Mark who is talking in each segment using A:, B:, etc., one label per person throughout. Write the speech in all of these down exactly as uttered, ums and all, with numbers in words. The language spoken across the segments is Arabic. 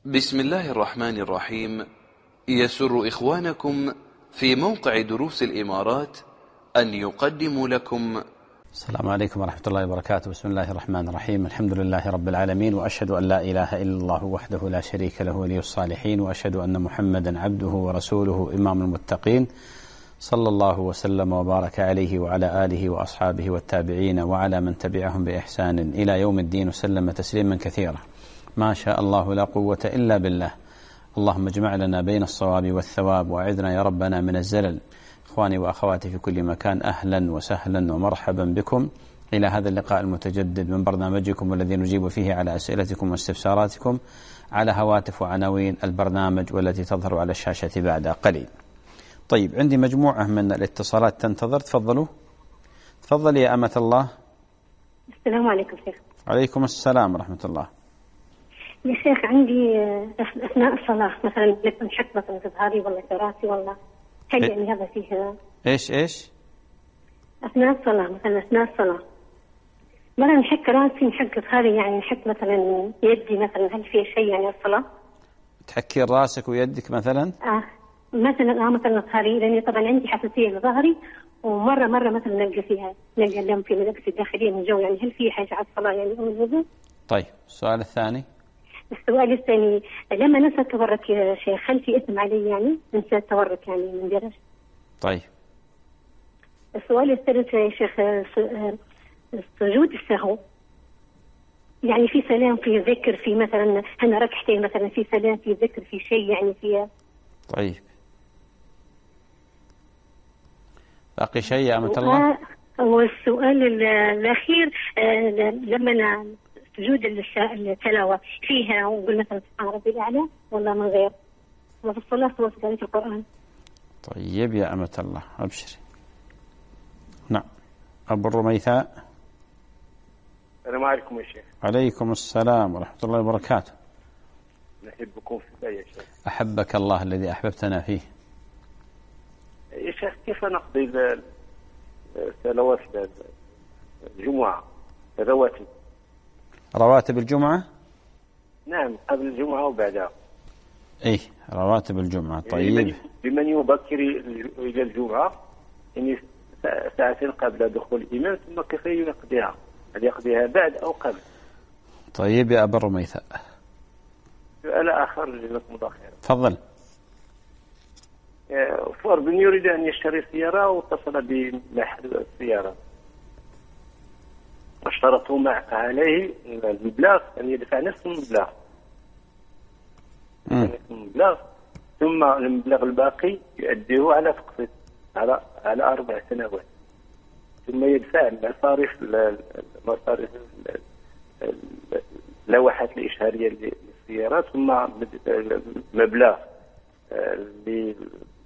A: بسم الله الرحمن الرحيم. يسر إخوانكم في موقع دروس الإمارات أن يقدموا لكم.
B: السلام عليكم ورحمة الله وبركاته. بسم الله الرحمن الرحيم. الحمد لله رب العالمين، وأشهد أن لا إله إلا الله وحده لا شريك له ولي الصالحين، وأشهد أن محمدا عبده ورسوله إمام المتقين، صلى الله وسلم وبارك عليه وعلى آله وأصحابه والتابعين وعلى من تبعهم بإحسان إلى يوم الدين، وسلم تسليما كثيرا. ما شاء الله لا قوة إلا بالله. اللهم اجمع لنا بين الصواب والثواب، وأعذنا يا ربنا من الزلل. إخواني وأخواتي في كل مكان، أهلا وسهلا ومرحبا بكم إلى هذا اللقاء المتجدد من برنامجكم والذي نجيب فيه على أسئلتكم واستفساراتكم على هواتف وعناوين البرنامج والتي تظهر على الشاشة بعد قليل. طيب، عندي مجموعة من الاتصالات تنتظر. تفضلوا. تفضل يا أمة الله.
C: السلام عليكم شيخ.
B: عليكم السلام ورحمة الله.
C: يا شيخ، عندي أثناء الصلاة مثلا لكن حك مثلا تظهري ولا كراسي ولا هل يعني هذا فيه
B: إيش إيش
C: أثناء الصلاة مثلا أثناء الصلاة مرة نحك راسي نحك ظهري، يعني نحك مثلا يدي مثلا، هل فيه شيء يعني الصلاة؟
B: تحكين راسك ويدك مثلا؟
C: آه مثلا آه مثلا ظهري، لأني طبعا عندي حساسية لظهري، ومرة مرة مثلا نلقى فيها نلقى اللم في ملابسي الداخلية من جو، يعني هل فيه حاجة على الصلاة يعني أو الوضوء؟
B: طيب، السؤال الثاني.
C: السؤال الثاني، لما ننسى التورك يا شيخ هل في إثم علي يعني ننسى التورك يعني من درجة؟
B: طيب.
C: السؤال الثالث يا شيخ، سجود السهو، يعني في سلام في ذكر في مثلا هنا ركعتين مثلا في سلام في ذكر في شيء يعني فيها.
B: طيب، باقي شيء يا أمة الله؟
C: والسؤال الأخير، لما سجود التلاوة فيها ونقول مثلا سبحان ربي الأعلى ولا من غير، وفي الصلاة وفي القرآن؟
B: طيب يا أمة الله، أبشري. نعم، أبو الرميثاء.
D: السلام عليكم يا شيخ.
B: عليكم السلام ورحمة الله وبركاته.
D: نحبكم في الله يا شيخ.
B: أحبك الله الذي أحببتنا فيه.
D: يا شيخ، كيف نقضي صلوات الجمعة الرواتب؟
B: رواتب الجمعة؟
D: نعم، قبل الجمعة وبعدها.
B: إيه، رواتب الجمعة. طيب،
D: يعني بمن يبكر إلى الجمعة يعني ساعتين قبل دخول الإمام، ثم كيف يقضيها؟ هل يقضيها بعد أو قبل؟
B: طيب يا أبا الرميثاء.
D: سؤال آخر جزاكم الله خيرا.
B: تفضل.
D: فرد يريد أن يشتري سيارة واتصل بمحل السيارة، واشترطوا مع عليه المبلغ أن يدفع نفس المبلغ نفس المبلغ ثم المبلغ الباقي يؤديه على تقسيط على على أربع سنوات، ثم يدفع مصاريف مصاريف اللوحات الإشهارية للسيارات، ثم مبلغ ل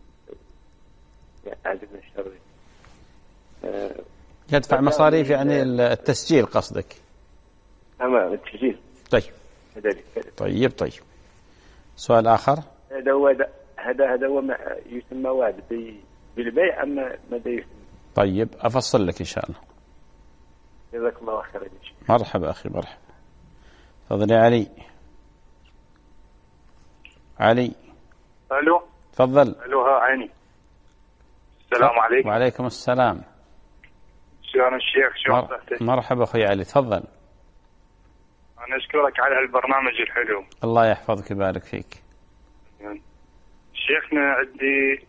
B: يدفع مصاريف يعني التسجيل قصدك؟
D: أما التسجيل.
B: طيب. طيب طيب. سؤال آخر.
D: هذا هو هذا هذا هو ما يسمى وعد بالبيع، أما ماذا يسمى؟
B: طيب، أفصل لك إن شاء الله.
D: جزاك الله خيرا.
B: مرحبا أخي، مرحبا. تفضل يا علي. علي.
E: ألو.
B: تفضل.
E: ألو، ها عيني. السلام عليكم.
B: وعليكم السلام.
E: شلون الشيخ؟ شلون صحتك؟
B: مرحبا أخوي علي، تفضل.
E: أنا أشكرك على هالبرنامج الحلو.
B: الله يحفظك ويبارك فيك.
E: شيخنا، عندي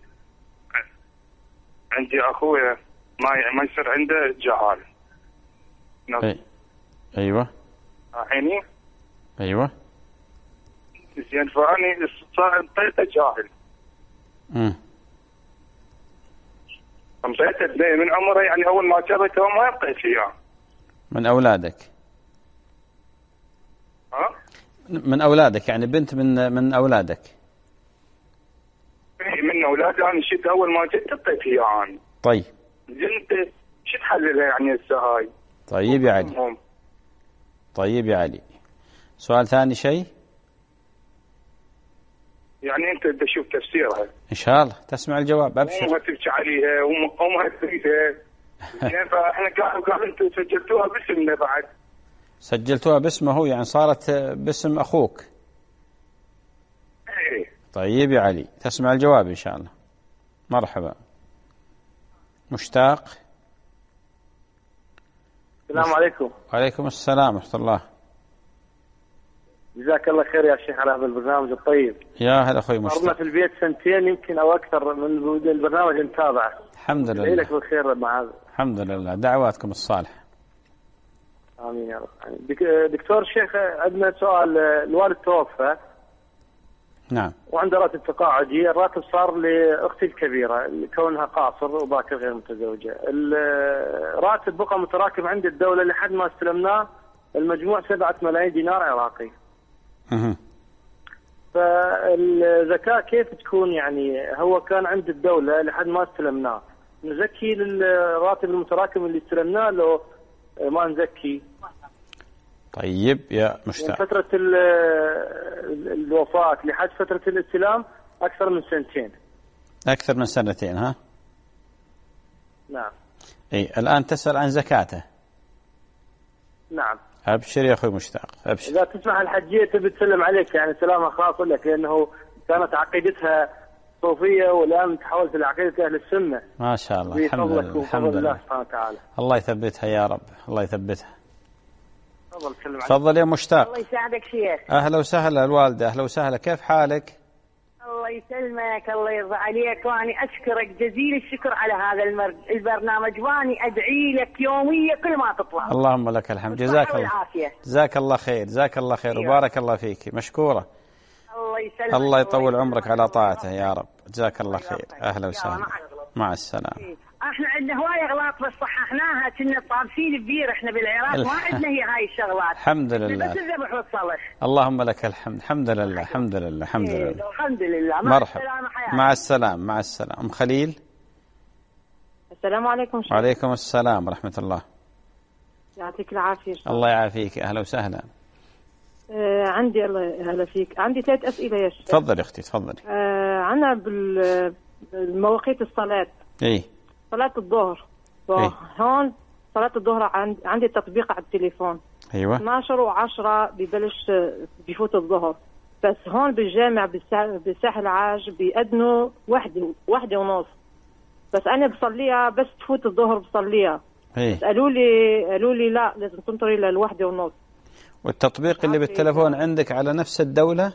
E: عندي أخويا ما ما يصير عنده جهال.
B: أي. أيوة.
E: عيني.
B: أيوة.
E: زين، فأني صار انطيته جاهل.
B: امم
E: انطيته من عمره، يعني أول ما جابته ما يبقيت إياه.
B: من أولادك؟
E: ها؟
B: من أولادك يعني بنت من من أولادك؟
E: إيه، من أولادي. أنا شفت أول ما جيت اعطيت إياه أنا.
B: طيب.
E: زين، أنت شو تحللها يعني هسه هاي؟
B: طيب يا علي. طيب يا علي. سؤال ثاني شيء؟
E: يعني أنت بدك تشوف تفسيرها
B: إن شاء الله تسمع الجواب. أبشر.
E: أمها تبكي عليها وأمها تريدها. يعني فإحنا قالوا قالوا أنتم سجلتوها باسمنا بعد.
B: سجلتوها باسمه، يعني صارت باسم أخوك. طيب يا علي، تسمع الجواب إن شاء الله. مرحبا. مشتاق.
D: السلام عليكم.
B: وعليكم السلام ورحمة الله.
D: جزاك الله خير يا شيخ على هذا البرنامج الطيب.
B: يا هلا أخوي مشتاق.
D: صرنا في البيت سنتين يمكن أو أكثر من وجود البرنامج نتابعه.
B: الحمد لله.
D: لك بالخير مع هذا.
B: الحمد لله، دعواتكم الصالحة.
D: آمين يا رب. دكتور شيخ، عندنا سؤال. الوالد توفى. نعم. وعنده راتب تقاعدي، الراتب صار لأختي الكبيرة كونها قاصر وباكر غير متزوجة. الراتب بقى متراكم عند الدولة لحد ما استلمناه، المجموع سبعة ملايين دينار عراقي.
B: اها.
D: فالزكاة كيف تكون؟ يعني هو كان عند الدولة لحد ما استلمناه، نزكي للراتب المتراكم اللي استلمناه لو ما نزكي؟
B: طيب يا مشتاق.
D: من فترة الوفاة لحد فترة الاستلام أكثر من سنتين.
B: أكثر من سنتين ها؟
D: نعم.
B: أي الآن تسأل عن زكاته.
D: نعم.
B: أبشر يا أخوي مشتاق، أبشر.
D: إذا تسمح الحجية تبي تسلم عليك، يعني سلامة خاصة لك، لأنه كانت عقيدتها صوفية والآن تحولت إلى عقيدة أهل السنة.
B: ما شاء الله. الحمد لله. الحمد لله سبحانه وتعالى. الله يثبتها يا رب، الله يثبتها.
D: تفضل سلم
B: تفضل يا مشتاق.
F: الله يساعدك شيخ.
B: أهلا وسهلا الوالدة، أهلا وسهلا، كيف حالك؟
F: الله يسلمك، الله يرضى عليك، وأني أشكرك جزيل الشكر على هذا المر... البرنامج، وأني أدعي لك يوميا كل ما تطلع.
B: اللهم لك الحمد. جزاك الله. جزاك الله خير، جزاك الله خير، وبارك الله فيك، مشكورة.
F: الله يسلمك.
B: الله يطول عمرك على طاعته يا رب، جزاك الله خير. أهلا وسهلا. مع السلامة.
F: احنا عندنا هواية اغلاط بس صححناها، كنا طابسين ببير احنا بالعراق، ما عندنا هي هاي الشغلات.
B: الحمد لله.
F: بس الذبح والصلح.
B: اللهم لك الحمد. الحمد لله، الحمد لله، الحمد لله.
F: الحمد لله. مع
B: مرحبا.
F: السلامة حياتي.
B: مع السلام، مع السلام. أم خليل.
G: السلام عليكم شيخ.
B: وعليكم السلام ورحمة الله.
G: يعطيك العافية.
B: الله يعافيك، أهلا وسهلا.
G: آه عندي الله أهلا فيك، عندي ثلاث أسئلة يا شيخ.
B: تفضلي أختي تفضلي.
G: آه عنا بالمواقيت الصلاة.
B: إيه.
G: صلاة الظهر.
B: إيه؟
G: هون صلاة الظهر عند عندي تطبيق على التليفون.
B: أيوة.
G: اثناشر وعشرة ببلش بفوت الظهر، بس هون بالجامع بالساحل العاج بيأذنوا واحدة واحدة ونص، بس أنا بصليها بس تفوت الظهر بصليها.
B: إيه؟
G: قالوا لي قالوا لي لا لازم تنطري للواحدة ونص.
B: والتطبيق اللي بالتلفون عندك على نفس الدولة؟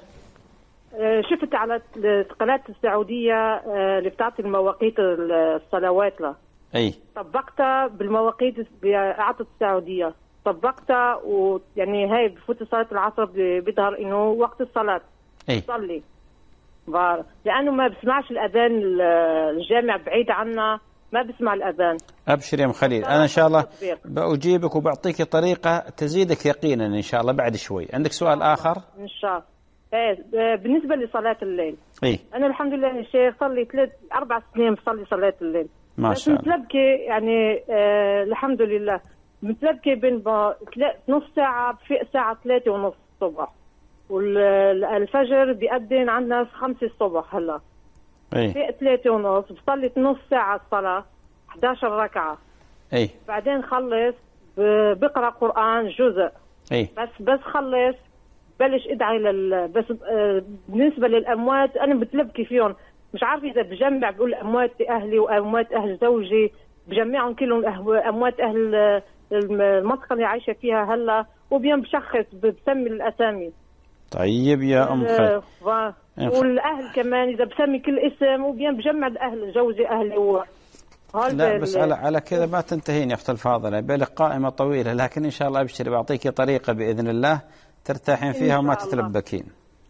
G: شفت على قناة السعودية اللي بتعطي المواقيت الصلوات له.
B: اي.
G: طبقتها بالمواقيت اعطت السعودية، طبقتها ويعني هاي بفوت صلاة العصر بيظهر انه وقت الصلاة.
B: اي.
G: صلي. لانه ما بسمعش الاذان، الجامع بعيد عنا ما بسمع الاذان.
B: ابشر يا ام خليل، انا ان شاء الله باجيبك وبعطيك طريقة تزيدك يقينا ان شاء الله بعد شوي. عندك سؤال اخر؟
G: ان شاء الله. ايه بالنسبة لصلاة الليل.
B: ايه.
G: انا الحمد لله يا شيخ صلي ثلاث اربع سنين بصلي صلاة الليل.
B: ما شاء الله.
G: متلبكة يعني آه الحمد لله، متلبكة بين نص ساعة بفيق ساعة ثلاثة ونص الصبح، والفجر بيأذن عندنا خمسة الصبح هلا.
B: ايه.
G: فيق ثلاثة ونص بصلي نص ساعة الصلاة إحدى عشرة ركعة.
B: ايه.
G: بعدين خلص بقرأ قرآن جزء.
B: ايه.
G: بس بس خلص بلش ادعي لل بس آه بالنسبة للأموات أنا متلبكة فيهم، مش عارفه اذا بجمع بقول اموات اهلي واموات اهل زوجي، بجمعهم كلهم اموات اهل المنطقه اللي عايشه فيها هلا، وبيوم بشخص بسمي الاسامي.
B: طيب يا ام خالد.
G: والاهل كمان اذا بسمي كل اسم، وبيوم بجمع الاهل زوجي اهلي و
B: لا بس على على كذا ما تنتهين يا اخت الفاضله، بالك قائمه طويله، لكن ان شاء الله ابشري بعطيك طريقه باذن الله ترتاحين فيها وما تتلبكين.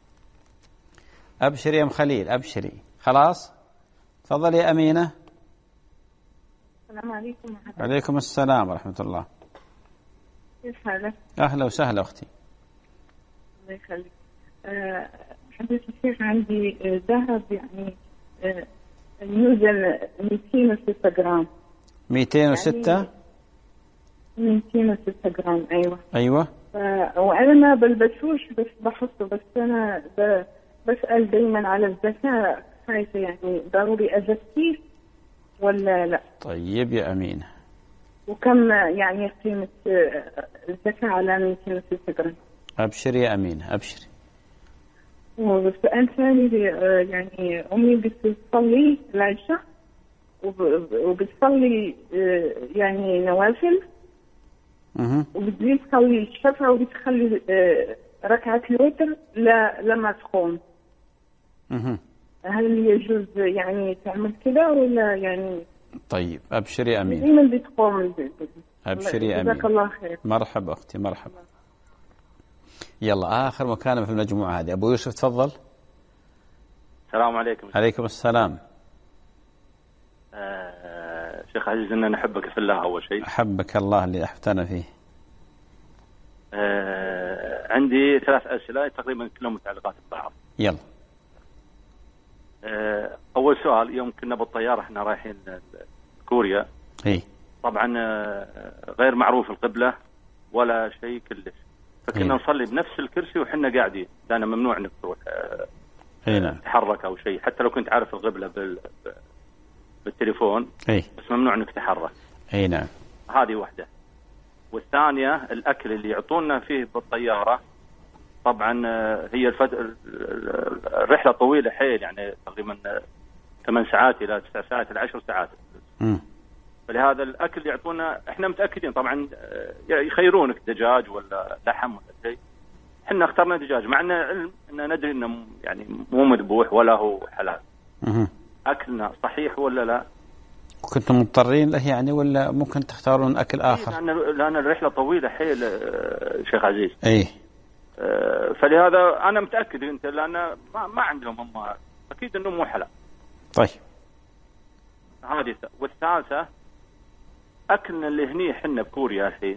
B: ابشري يا ام خليل، ابشري. خلاص. تفضلي يا أمينة.
H: السلام عليكم ورحمة الله.
B: عليكم السلام ورحمة الله.
H: كيف حالك؟
B: أهلا وسهلا أختي.
H: الله يخليك. أه حضرة الشيخ عندي ذهب يعني أه يوزن مئتين وستة جرام.
B: مئتين وستة؟
H: يعني مئتين وستة جرام. أيوة.
B: أيوة.
H: وأنا ما بلبسوش بس بحطه، بس أنا بسأل دايما على الزكاة، خايفة يعني ضروري أزكيه ولا لا؟
B: طيب يا أمينة.
H: وكم يعني قيمة الزكاة على مئتين وستة جرام؟
B: أبشري يا أمينة أبشري.
H: والسؤال الثاني يعني أمي بتصلي العشاء وبتصلي يعني نوافل وبتزيد تصلي الشفع وبتخلي ركعة الوتر لا لما تقوم. هل يجوز يعني تعمل كده ولا يعني؟
B: طيب أبشري أمين.
H: دائما بتقوم.
B: أبشري أمين.
H: جزاك الله خير.
B: مرحبا أختي مرحبا. يلا آخر مكالمة في المجموعة هذه. أبو يوسف تفضل.
I: السلام عليكم.
B: عليكم السلام.
I: آه شيخ عزيز إننا نحبك في الله أول شيء.
B: أحبك الله اللي أحبتنا فيه.
I: آه عندي ثلاث أسئلة تقريبا كلهم متعلقات ببعض.
B: يلا.
I: آه أول سؤال، يوم كنا بالطيارة احنا رايحين كوريا.
B: إيه.
I: طبعا آه غير معروف القبلة ولا شيء كلش، فكنا إيه؟ نصلي بنفس الكرسي وحنا قاعدين، لأن ممنوع انك تروح آه
B: إيه نعم.
I: تتحرك أو شيء، حتى لو كنت عارف القبلة بال بالتليفون.
B: إيه؟
I: بس ممنوع انك تتحرك.
B: اي نعم.
I: هذه واحدة. والثانية الأكل اللي يعطونا فيه بالطيارة، طبعا هي الفد... الرحلة طويلة حيل، يعني تقريبا ثمان ساعات إلى تسع ساعات إلى عشر ساعات.
B: م.
I: فلهذا الأكل اللي يعطونا احنا متأكدين طبعا يخيرونك دجاج ولا لحم ولا شيء، احنا اخترنا دجاج مع ان علم ان ندري انه يعني مو مذبوح ولا هو حلال.
B: م.
I: أكلنا صحيح ولا لا؟
B: كنتم مضطرين له يعني ولا ممكن تختارون أكل آخر؟
I: لأن لأن الرحلة طويلة حيل شيخ عزيز.
B: إيه.
I: فلهذا أنا متأكد أنت لأن ما ما عندهم هم أكيد إنه مو حلال.
B: طيب.
I: هذه. والثالثة أكلنا اللي هني حنا بكوريا الحين.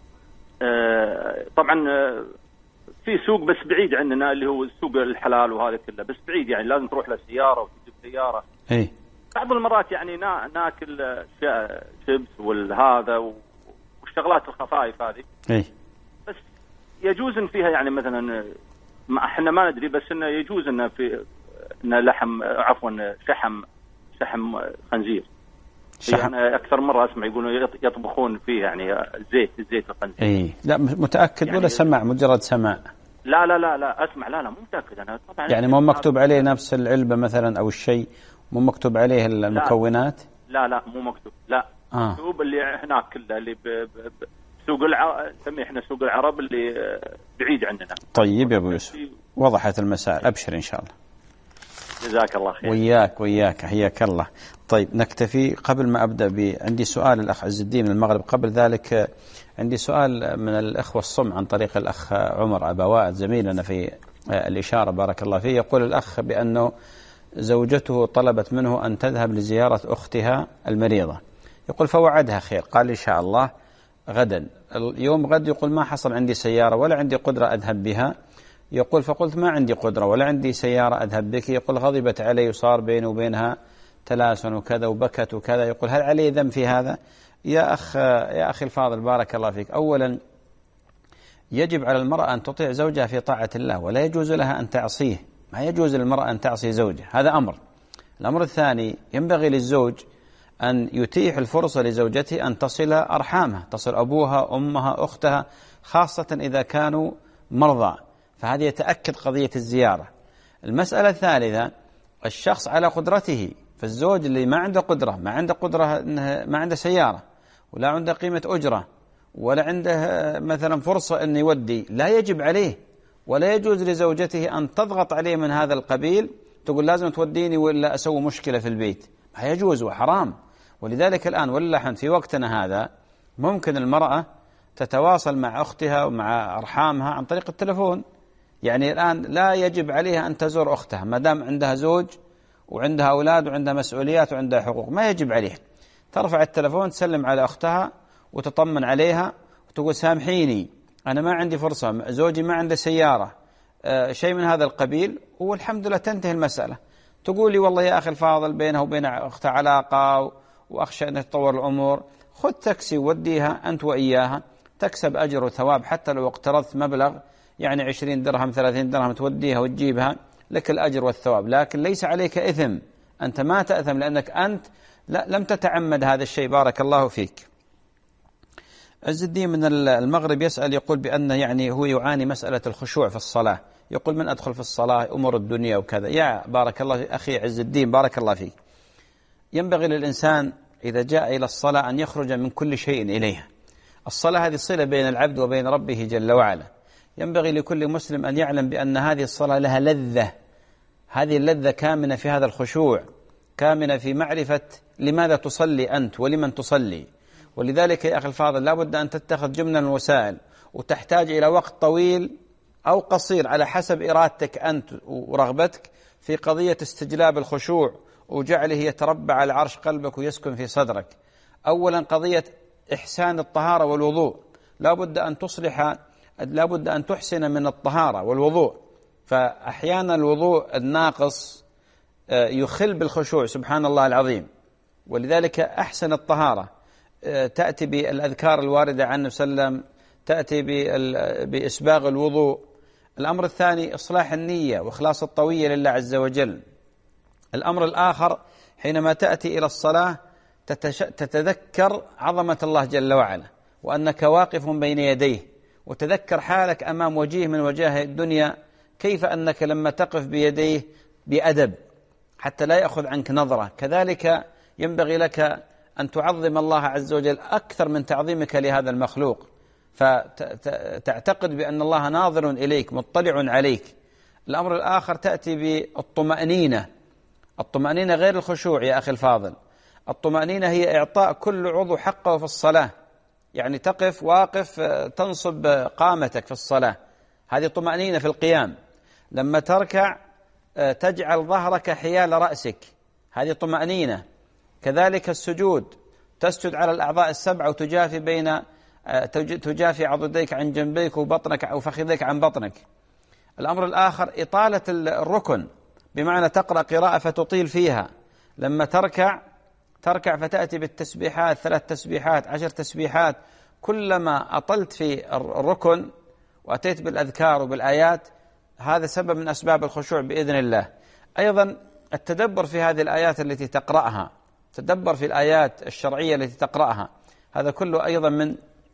I: طبعا في سوق بس بعيد عننا اللي هو السوق الحلال وهذا كله، بس بعيد يعني لازم تروح له سيارة وتجيب سيارة.
B: إيه.
I: بعض المرات يعني نا ناكل شيبس والهذا والشغلات الخفايف هذه.
B: إيه.
I: بس يجوز إن فيها يعني مثلا ما احنا ما ندري، بس انه يجوز انه في انه لحم عفوا شحم شحم خنزير.
B: شحم.
I: يعني اكثر مره اسمع يقولون يطبخون فيه يعني زيت زيت الخنزير.
B: اي لا متاكد يعني ولا سمع مجرد سماع؟
I: لا لا لا لا اسمع لا لا مو متاكد انا طبعا.
B: يعني مو مكتوب عليه نفس العلبه مثلا او الشيء، مو مكتوب عليه المكونات؟
I: لا لا مو مكتوب لا.
B: آه.
I: مكتوب اللي هناك كله اللي ب... ب... سوق الع... نسميه احنا سوق العرب اللي بعيد عندنا.
B: طيب يا ابو يوسف وضحت المسائل، ابشر ان شاء الله.
I: جزاك الله خير.
B: وياك وياك حياك الله. طيب نكتفي. قبل ما ابدا ب... عندي سؤال الاخ عز الدين من المغرب، قبل ذلك عندي سؤال من الاخوه الصم عن طريق الاخ عمر ابا وائل زميلنا في الاشاره بارك الله فيه. يقول الاخ بانه زوجته طلبت منه ان تذهب لزياره اختها المريضه، يقول فوعدها خير، قال ان شاء الله غدا. اليوم غد يقول ما حصل عندي سيارة ولا عندي قدرة أذهب بها، يقول فقلت ما عندي قدرة ولا عندي سيارة أذهب بك، يقول غضبت علي وصار بيني وبينها تلاسن وكذا وبكت وكذا، يقول هل علي ذنب في هذا؟ يا أخ يا أخي الفاضل بارك الله فيك، أولا يجب على المرأة أن تطيع زوجها في طاعة الله ولا يجوز لها أن تعصيه، ما يجوز للمرأة أن تعصي زوجها، هذا أمر. الأمر الثاني ينبغي للزوج أن يتيح الفرصة لزوجته أن تصل أرحامها، تصل أبوها أمها أختها، خاصة إذا كانوا مرضى، فهذه يتأكد قضية الزيارة. المسألة الثالثة الشخص على قدرته، فالزوج اللي ما عنده قدرة ما عنده قدرة ما عنده سيارة ولا عنده قيمة أجرة ولا عنده مثلا فرصة أن يودي، لا يجب عليه ولا يجوز لزوجته أن تضغط عليه من هذا القبيل، تقول لازم توديني ولا أسوي مشكلة في البيت، ما يجوز وحرام. ولذلك الآن والله في وقتنا هذا ممكن المرأة تتواصل مع أختها ومع أرحامها عن طريق التلفون، يعني الآن لا يجب عليها أن تزور أختها ما دام عندها زوج وعندها أولاد وعندها مسؤوليات وعندها حقوق، ما يجب عليها، ترفع التلفون تسلم على أختها وتطمن عليها وتقول سامحيني أنا ما عندي فرصة، زوجي ما عنده سيارة، آه شيء من هذا القبيل، والحمد لله تنتهي المسألة. تقول لي والله يا أخي الفاضل بينها وبين أختها علاقة وأخشى أن تطور الأمور، خذ تاكسي وديها أنت وإياها، تكسب أجر وثواب، حتى لو اقترضت مبلغ يعني عشرين درهم ثلاثين درهم توديها وتجيبها لك الأجر والثواب، لكن ليس عليك إثم، أنت ما تأثم لأنك أنت لا لم تتعمد هذا الشيء. بارك الله فيك. عز الدين من المغرب يسأل يقول بأن يعني هو يعاني مسألة الخشوع في الصلاة، يقول من أدخل في الصلاة أمور الدنيا وكذا. يا بارك الله في أخي عز الدين، بارك الله فيك. ينبغي للإنسان إذا جاء إلى الصلاة أن يخرج من كل شيء إليها. الصلاة هذه صلة بين العبد وبين ربه جل وعلا. ينبغي لكل مسلم أن يعلم بأن هذه الصلاة لها لذة، هذه اللذة كامنة في هذا الخشوع، كامنة في معرفة لماذا تصلي أنت ولمن تصلي. ولذلك يا أخي الفاضل لابد أن تتخذ جملة من الوسائل، وتحتاج إلى وقت طويل أو قصير على حسب إرادتك أنت ورغبتك في قضية استجلاب الخشوع وجعله يتربع على عرش قلبك ويسكن في صدرك. أولا قضية إحسان الطهارة والوضوء، لابد أن تصلح، لابد أن تحسن من الطهارة والوضوء. فأحيانا الوضوء الناقص يخل بالخشوع سبحان الله العظيم. ولذلك أحسن الطهارة، تأتي بالأذكار الواردة عن النبي صلى الله عليه وسلم، تأتي بإسباغ الوضوء. الأمر الثاني إصلاح النية وإخلاص الطوية لله عز وجل. الأمر الآخر حينما تأتي إلى الصلاة تتذكر عظمة الله جل وعلا وأنك واقف بين يديه، وتذكر حالك أمام وجيه من وجاه الدنيا، كيف أنك لما تقف بيديه بأدب حتى لا يأخذ عنك نظرة. كذلك ينبغي لك أن تعظم الله عز وجل أكثر من تعظيمك لهذا المخلوق، فتعتقد بأن الله ناظر إليك مطلع عليك. الأمر الآخر تأتي بالطمأنينة. الطمأنينة غير الخشوع يا أخي الفاضل. الطمأنينة هي إعطاء كل عضو حقه في الصلاة، يعني تقف واقف تنصب قامتك في الصلاة، هذه طمأنينة في القيام. لما تركع تجعل ظهرك حيال رأسك، هذه طمأنينة. كذلك السجود، تسجد على الأعضاء السبعة وتجافي بين تجافي عضديك عن جنبيك وبطنك أو فخذيك عن بطنك. الأمر الآخر إطالة الركن، بمعنى تقرأ قراءة فتطيل فيها. لما تركع تركع فتأتي بالتسبيحات، ثلاث تسبيحات، عشر تسبيحات. كلما أطلت في الركن وأتيت بالأذكار وبالآيات، هذا سبب من أسباب الخشوع بإذن الله. أيضا التدبر في هذه الآيات التي تقرأها، تدبر في الآيات الشرعية التي تقرأها، هذا كله أيضا من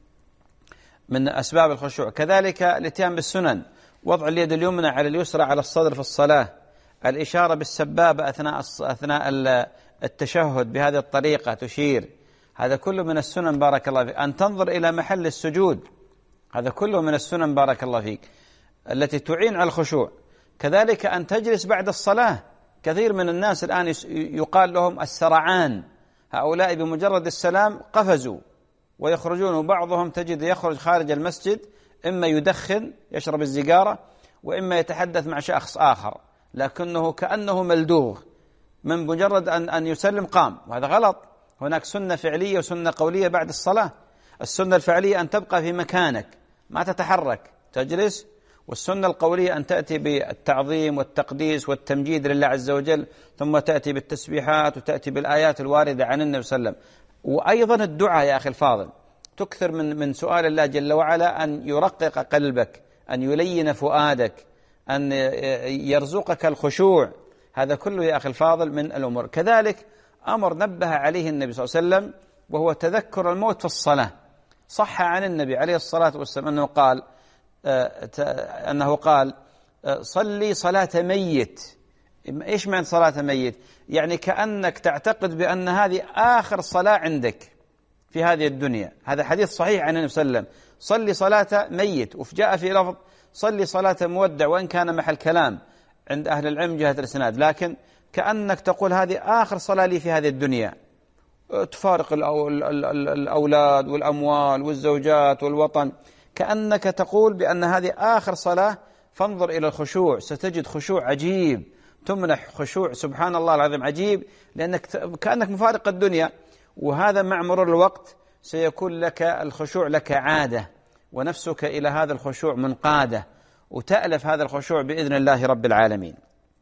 B: من أسباب الخشوع. كذلك الاتيان بالسنن، وضع اليد اليمنى على اليسرى على الصدر في الصلاة، الإشارة بالسبابة أثناء أثناء التشهد بهذه الطريقة تشير، هذا كله من السنن بارك الله فيك. أن تنظر إلى محل السجود، هذا كله من السنن بارك الله فيك التي تعين على الخشوع. كذلك أن تجلس بعد الصلاة. كثير من الناس الآن يقال لهم السرعان، هؤلاء بمجرد السلام قفزوا ويخرجون، وبعضهم تجد يخرج خارج المسجد إما يدخن يشرب السيجارة، وإما يتحدث مع شخص آخر، لكنه كأنه ملدوغ، من مجرد أن أن يسلم قام، وهذا غلط. هناك سنة فعلية وسنة قولية بعد الصلاة. السنة الفعلية أن تبقى في مكانك ما تتحرك، تجلس. والسنة القولية أن تأتي بالتعظيم والتقديس والتمجيد لله عز وجل، ثم تأتي بالتسبيحات وتأتي بالآيات الواردة عن النبي صلى الله عليه وسلم. وأيضا الدعاء يا أخي الفاضل، تكثر من من سؤال الله جل وعلا أن يرقق قلبك، أن يلين فؤادك، أن يرزقك الخشوع. هذا كله يا أخي الفاضل من الأمور. كذلك أمر نبه عليه النبي صلى الله عليه وسلم، وهو تذكر الموت في الصلاة. صح عن النبي عليه الصلاة والسلام أنه قال أنه قال صلي صلاة ميت. إيش معنى صلاة ميت؟ يعني كأنك تعتقد بأن هذه آخر صلاة عندك في هذه الدنيا. هذا حديث صحيح عن النبي صلى الله عليه وسلم، صلي صلاة ميت. وجاء في لفظ صلي صلاة مودع، وإن كان محل كلام عند أهل العلم جهة الإسناد، لكن كأنك تقول هذه آخر صلاة لي في هذه الدنيا. تفارق الأولاد والأموال والزوجات والوطن، كأنك تقول بأن هذه آخر صلاة. فانظر إلى الخشوع، ستجد خشوع عجيب، تمنح خشوع سبحان الله العظيم عجيب، لأنك كأنك مفارق الدنيا. وهذا مع مرور الوقت سيكون لك الخشوع لك عادة، ونفسك إلى هذا الخشوع منقادة، وتألف هذا الخشوع بإذن الله رب العالمين.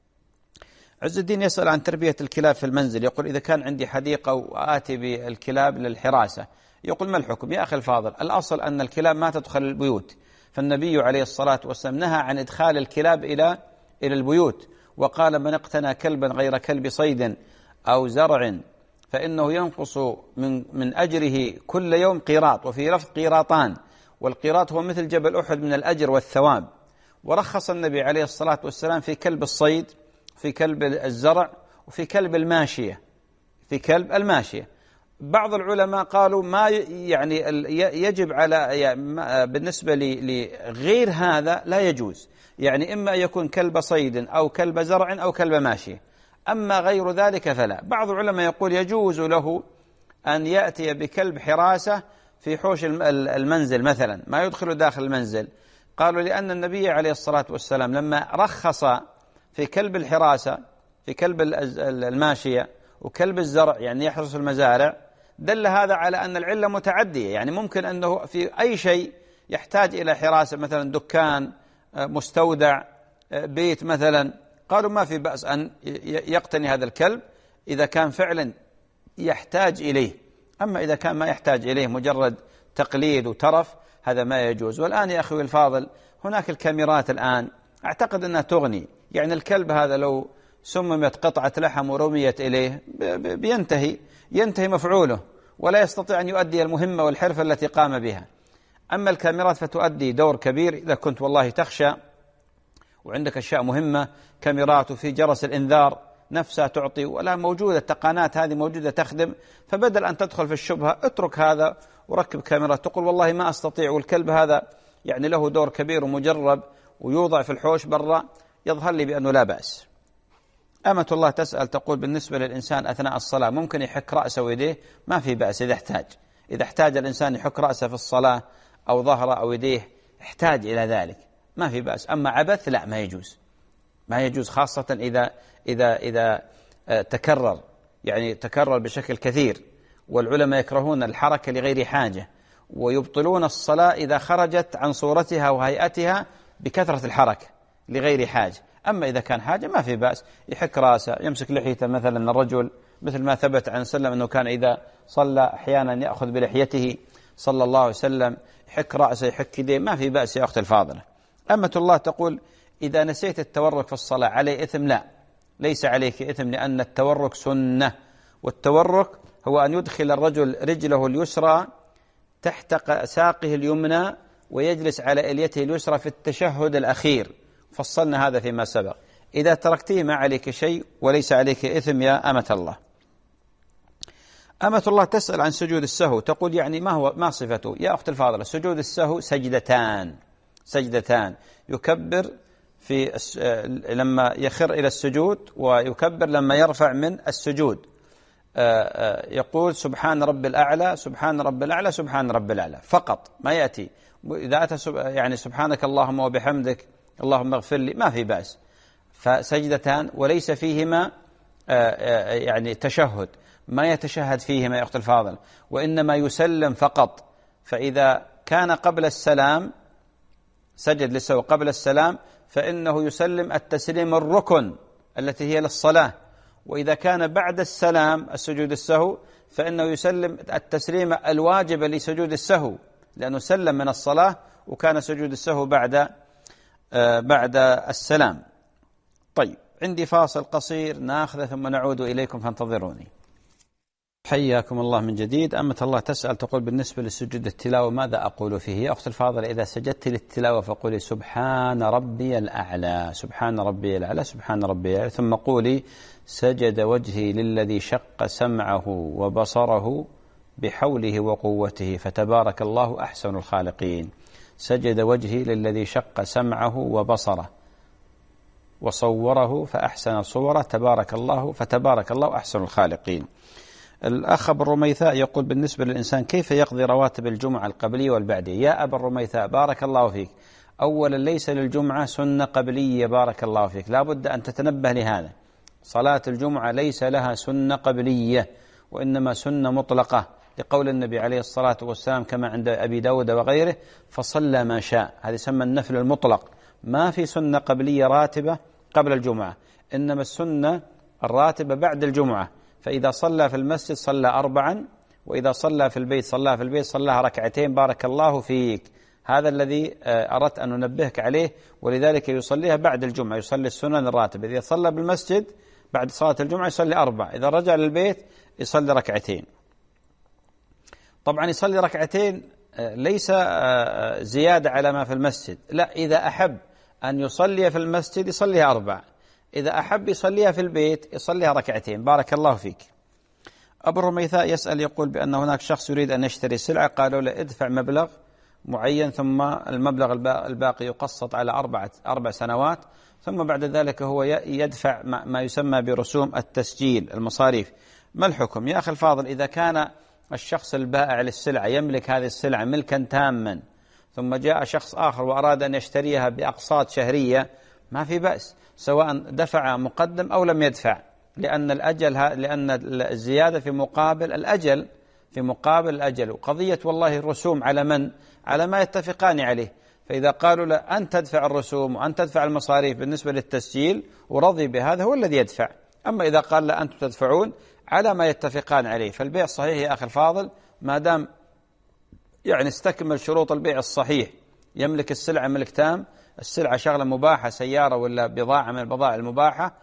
B: عز الدين يسأل عن تربية الكلاب في المنزل، يقول إذا كان عندي حديقة وآتي بالكلاب للحراسة، يقول ما الحكم؟ يا أخي الفاضل، الأصل أن الكلاب ما تدخل البيوت، فالنبي عليه الصلاة والسلام نهى عن إدخال الكلاب إلى إلى البيوت، وقال من اقتنى كلبا غير كلب صيد أو زرع فإنه ينقص من من أجره كل يوم قيراط، وفي لفظ قيراطان، والقيراط هو مثل جبل أحد من الأجر والثواب. ورخص النبي عليه الصلاة والسلام في كلب الصيد، في كلب الزرع، وفي كلب الماشية، في كلب الماشية. بعض العلماء قالوا ما يعني يجب على يعني بالنسبة لغير هذا لا يجوز، يعني إما يكون كلب صيد أو كلب زرع أو كلب ماشية، أما غير ذلك فلا. بعض العلماء يقول يجوز له أن يأتي بكلب حراسة في حوش المنزل مثلا، ما يدخل داخل المنزل. قالوا لأن النبي عليه الصلاة والسلام لما رخص في كلب الحراسة، في كلب الماشية وكلب الزرع يعني يحرس المزارع، دل هذا على أن العلة متعدية، يعني ممكن أنه في أي شيء يحتاج إلى حراسة، مثلا دكان، مستودع، بيت مثلا، قالوا ما في بأس أن يقتني هذا الكلب إذا كان فعلا يحتاج إليه. أما إذا كان ما يحتاج إليه مجرد تقليد وترف هذا ما يجوز. والآن يا أخوي الفاضل هناك الكاميرات الآن أعتقد أنها تغني، يعني الكلب هذا لو سممت قطعة لحم ورميت إليه بينتهي ينتهي مفعوله ولا يستطيع أن يؤدي المهمة والحرفة التي قام بها. أما الكاميرات فتؤدي دور كبير إذا كنت والله تخشى وعندك أشياء مهمة، كاميرات وفي جرس الإنذار نفسها تعطي، ولا موجودة التقنيات هذه موجودة تخدم، فبدل أن تدخل في الشبهة اترك هذا وركب كاميرات، تقول والله ما أستطيع والكلب هذا يعني له دور كبير ومجرب ويوضع في الحوش برا، يظهر لي بأنه لا بأس. أمة الله تسأل تقول بالنسبة للإنسان أثناء الصلاة ممكن يحك رأسه ويديه؟ ما في بأس إذا احتاج، إذا احتاج الإنسان يحك رأسه في الصلاة أو ظهره أو يديه احتاج إلى ذلك ما في بأس. أما عبث لا، ما يجوز، ما يجوز، خاصة إذا إذا إذا تكرر، يعني تكرر بشكل كثير. والعلماء يكرهون الحركة لغير حاجة، ويبطلون الصلاة إذا خرجت عن صورتها وهيئتها بكثرة الحركة لغير حاجة. أما إذا كان حاجة ما في بأس، يحك رأسه، يمسك لحيته مثلا الرجل، مثل ما ثبت عن سلم أنه كان إذا صلى أحيانا يأخذ بلحيته صلى الله عليه وسلم، يحك رأسه يحك يديه، ما في بأس يا أخت الفاضلة. أمة الله تقول إذا نسيت التورك في الصلاة عليه إثم؟ لا، ليس عليك إثم، لأن التورك سنة، والتورك هو أن يدخل الرجل رجله اليسرى تحت ساقه اليمنى ويجلس على إليته اليسرى في التشهد الأخير، فصلنا هذا فيما سبق. إذا تركته ما عليك شيء وليس عليك إثم يا أمة الله. أمة الله تسأل عن سجود السهو، تقول يعني ما هو ما صفته؟ يا أخت الفاضلة سجود السهو سجدتان، سجدتان يكبر في لما يخر إلى السجود ويكبر لما يرفع من السجود، يقول سبحان رب الأعلى سبحان رب الأعلى سبحان رب الأعلى فقط، ما يأتي إذا أتى يعني سبحانك اللهم وبحمدك اللهم اغفر لي ما في بأس. فسجدتان وليس فيهما يعني تشهد، ما يتشهد فيهما يا أخت الفاضل، وإنما يسلم فقط. فإذا كان قبل السلام سجد للسهو قبل السلام فإنه يسلم التسليم الركن التي هي للصلاة، وإذا كان بعد السلام السجود السهو فإنه يسلم التسليم الواجب لسجود السهو، لأنه سلم من الصلاة وكان سجود السهو بعد آه بعد السلام. طيب عندي فاصل قصير ناخذه ثم نعود إليكم فانتظروني. حياكم الله من جديد. أمة الله تسأل تقول بالنسبة لسجود التلاوة ماذا أقول فيه؟ يا أخت الفاضلة إذا سجدت للتلاوة فقولي سبحان ربي الأعلى سبحان ربي الأعلى سبحان ربي الأعلى، ثم قولي سجد وجهي للذي شق سمعه وبصره بحوله وقوته فتبارك الله أحسن الخالقين. سجد وجهي للذي شق سمعه وبصره وصوره فأحسن صوره تبارك الله فتبارك الله أحسن الخالقين. الأخ أبو الرميثاء يقول بالنسبة للإنسان كيف يقضي رواتب الجمعة القبلية والبعدية؟ يا أبا الرميثاء بارك الله فيك، أولا ليس للجمعة سنة قبلية بارك الله فيك، لا بد أن تتنبه لهذا. صلاة الجمعة ليس لها سنة قبلية وإنما سنة مطلقة، لقول النبي عليه الصلاة والسلام كما عند أبي داود وغيره فصلى ما شاء، هذا يسمى النفل المطلق. ما في سنة قبلية راتبة قبل الجمعة، إنما السنة الراتبة بعد الجمعة. فإذا صلى في المسجد صلى أربعا، وإذا صلى في البيت صلى في البيت صلى ركعتين بارك الله فيك. هذا الذي أردت أن ننبهك عليه، ولذلك يصليها بعد الجمعة، يصلي السنن الراتبة. إذا صلى بالمسجد بعد صلاة الجمعة يصلي أربع، إذا رجع للبيت يصلي ركعتين. طبعا يصلي ركعتين ليس زيادة على ما في المسجد، لا، إذا أحب أن يصلي في المسجد يصليها أربع، إذا أحب يصليها في البيت يصليها ركعتين. بارك الله فيك. أبو الرميثاء يسأل يقول بأن هناك شخص يريد أن يشتري سلعة، قالوا له ادفع مبلغ معين ثم المبلغ الباقي يقسط على أربعة أربع سنوات، ثم بعد ذلك هو يدفع ما يسمى برسوم التسجيل المصاريف. ما الحكم؟ يا أخي الفاضل، إذا كان الشخص البائع للسلعة يملك هذه السلعة ملكا تاما، ثم جاء شخص آخر وأراد أن يشتريها بأقساط شهرية، ما في بأس سواء دفع مقدم أو لم يدفع، لأن الأجل لأن الزيادة في مقابل الأجل في مقابل الأجل. وقضية والله الرسوم على من؟ على ما يتفقان عليه. فإذا قالوا له أن تدفع الرسوم وأن تدفع المصاريف بالنسبة للتسجيل ورضي بهذا هو الذي يدفع. أما إذا قال لا أنتم تدفعون على ما يتفقان عليه، فالبيع صحيح يا أخي الفاضل ما دام يعني استكمل شروط البيع الصحيح، يملك السلعة ملك تام، السلعة شغلة مباحة سيارة ولا بضاعة من البضائع المباحة،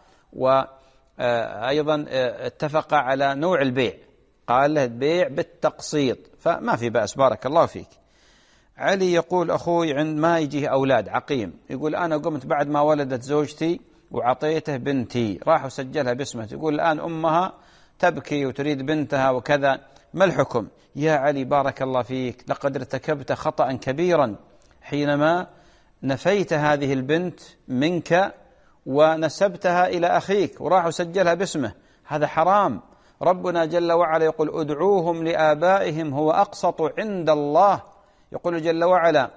B: وأيضا اتفق على نوع البيع، قال له بيع بالتقسيط، فما في بأس. بارك الله فيك. علي يقول أخوي عند ما يجيه أولاد عقيم، يقول أنا قمت بعد ما ولدت زوجتي وعطيته بنتي، راح وسجلها باسمه، يقول الآن أمها تبكي وتريد بنتها وكذا، ما الحكم؟ يا علي بارك الله فيك، لقد ارتكبت خطأ كبيرا حينما نفيت هذه البنت منك ونسبتها إلى أخيك وراح وسجلها باسمه، هذا حرام. ربنا جل وعلا يقول ادعوهم لآبائهم هو أقسط عند الله. يقول جل وعلا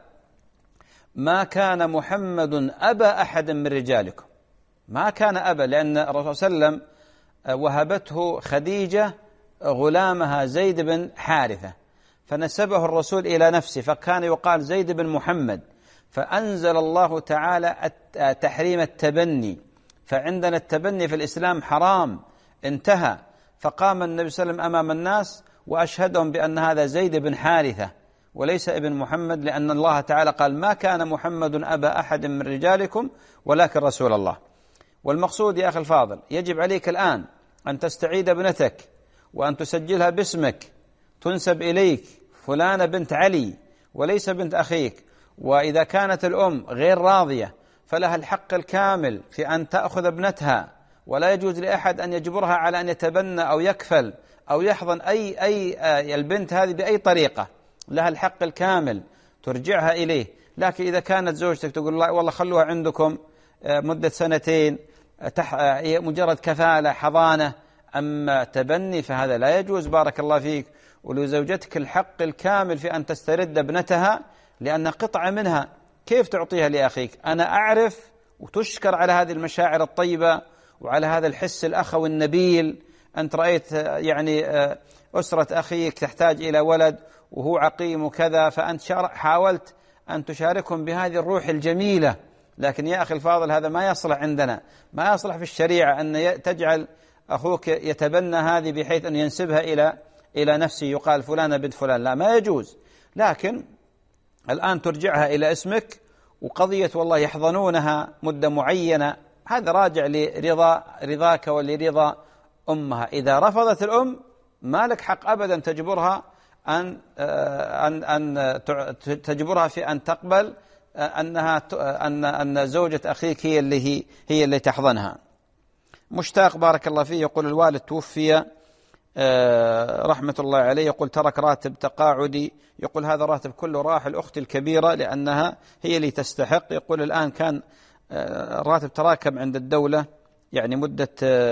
B: ما كان محمد أبا أحد من رجالكم، ما كان أبا، لأن الرسول صلى الله عليه وسلم وهبته خديجة غلامها زيد بن حارثة، فنسبه الرسول إلى نفسه، فكان يقال زيد بن محمد، فأنزل الله تعالى تحريم التبني، فعندنا التبني في الإسلام حرام انتهى. فقام النبي صلى الله عليه وسلم أمام الناس وأشهدهم بأن هذا زيد بن حارثة وليس ابن محمد، لأن الله تعالى قال ما كان محمد أبا أحد من رجالكم ولكن رسول الله. والمقصود يا أخي الفاضل يجب عليك الآن أن تستعيد ابنتك وأن تسجلها باسمك، تنسب إليك فلانة بنت علي وليس بنت أخيك. وإذا كانت الأم غير راضية فلها الحق الكامل في أن تأخذ ابنتها، ولا يجوز لأحد أن يجبرها على أن يتبنى أو يكفل أو يحضن أي أي البنت هذه بأي طريقة، لها الحق الكامل ترجعها إليه. لكن إذا كانت زوجتك تقول والله خلوها عندكم مدة سنتين مجرد كفالة حضانة أما تبني فهذا لا يجوز. بارك الله فيك. ولزوجتك الحق الكامل في أن تسترد ابنتها لأن قطعة منها، كيف تعطيها لأخيك؟ أنا أعرف وتشكر على هذه المشاعر الطيبة وعلى هذا الحس الأخوي النبيل. أنت رأيت يعني أسرة أخيك تحتاج إلى ولد وهو عقيم وكذا، فأنت حاولت أن تشاركهم بهذه الروح الجميلة. لكن يا أخي الفاضل هذا ما يصلح عندنا، ما يصلح في الشريعة أن تجعل أخوك يتبنى هذه بحيث أن ينسبها إلى إلى نفسه، يقال فلانة بنت فلان، لا ما يجوز. لكن الآن ترجعها إلى اسمك، وقضية والله يحضنونها مدة معينة هذا راجع لرضا رضاك ولرضا أمها. إذا رفضت الأم ما لك حق أبدا تجبرها أن أن أن تجبرها في أن تقبل أنها أن أن زوجة أخيك هي اللي هي هي اللي تحضنها. مشتاق بارك الله فيه يقول الوالد توفي رحمة الله عليه، يقول ترك راتب تقاعدي، يقول هذا راتب كله راح الأخت الكبيرة لأنها هي اللي تستحق. يقول الآن كان الراتب تراكم عند الدولة يعني مدة